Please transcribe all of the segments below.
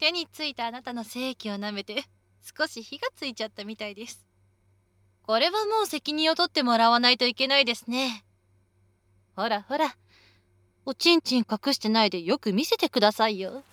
手についたあなたの精液を舐めて少し火がついちゃったみたいです。これはもう責任を取ってもらわないといけないですね。ほらほら、おちんちん隠してないでよく見せてくださいよ。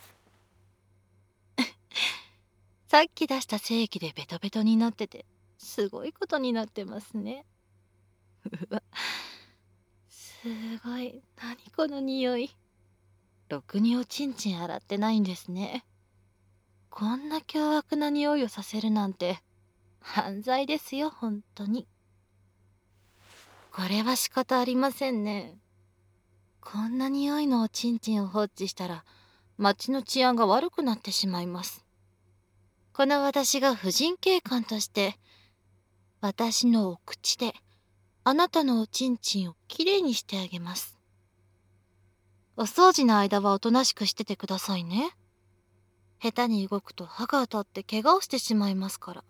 さっき出した精液でベトベトになってて、すごいことになってますね。うわ、すごい。何この匂い。ろくにおちんちん洗ってないんですね。こんな凶悪な匂いをさせるなんて犯罪ですよ、本当に。これは仕方ありませんね。こんな匂いのおちんちんを放置したら町の治安が悪くなってしまいます。この私が婦人警官として私のお口であなたのおちんちんをきれいにしてあげます。お掃除の間はおとなしくしててくださいね。下手に動くと歯が当たって怪我をしてしまいますから。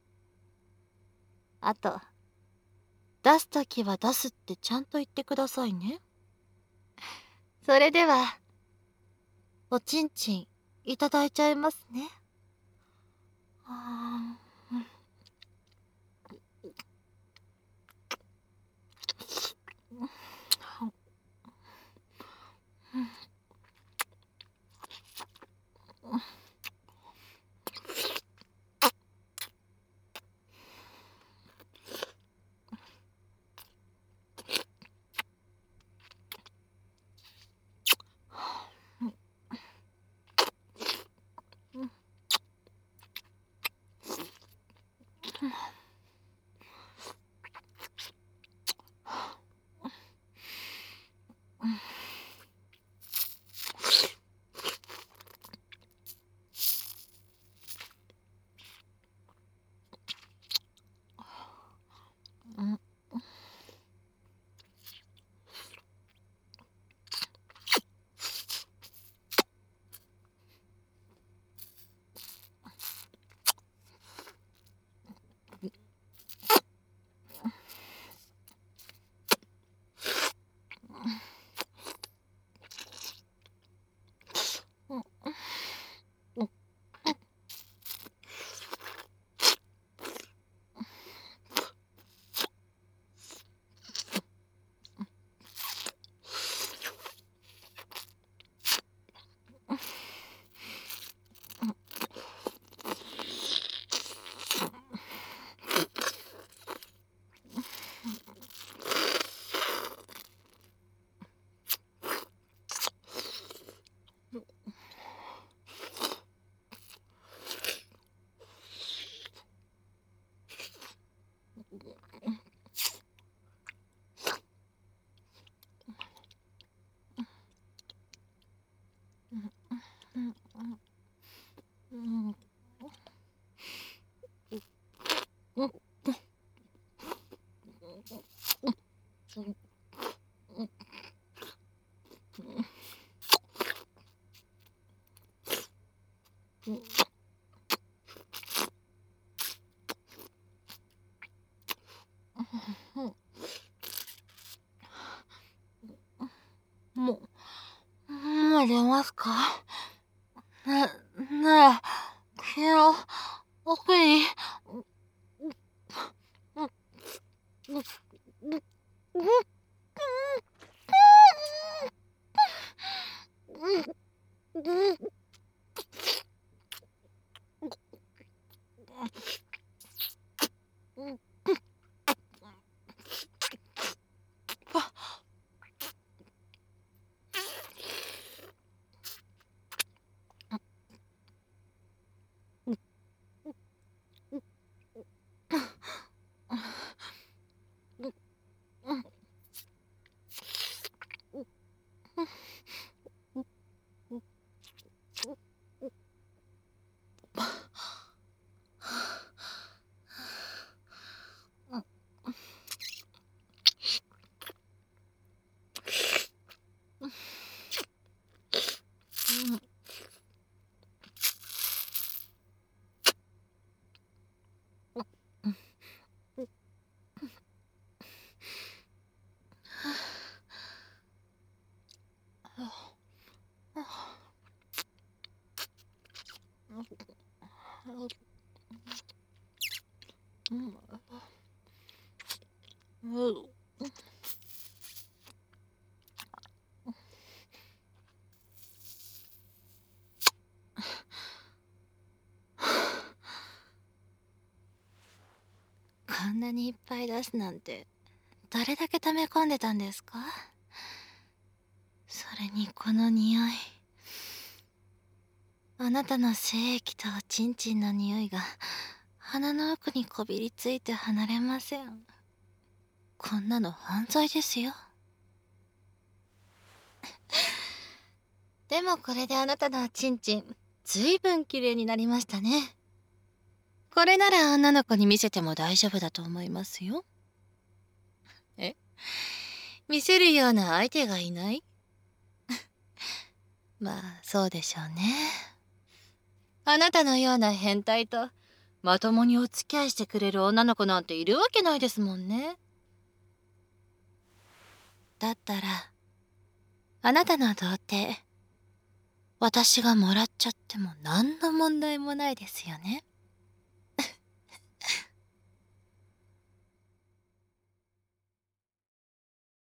あと、出すときは出すってちゃんと言ってくださいね。それでは、おちんちんいただいちゃいますね。あもう出ますか？ねえ、昨日、奥に、 んなにいっぱい出すなんて、誰だけ溜め込んでたんですか？それにこの匂い。あなたの精液とおちんちんの匂いが鼻の奥にこびりついて離れません。こんなの犯罪ですよ。でもこれであなたのおちんちん、ずいぶん綺麗になりましたね。これなら女の子に見せても大丈夫だと思いますよ。え、見せるような相手がいない？まあ、そうでしょうね。あなたのような変態とまともにお付き合いしてくれる女の子なんているわけないですもんね。だったら、あなたの童貞、私がもらっちゃっても何の問題もないですよね。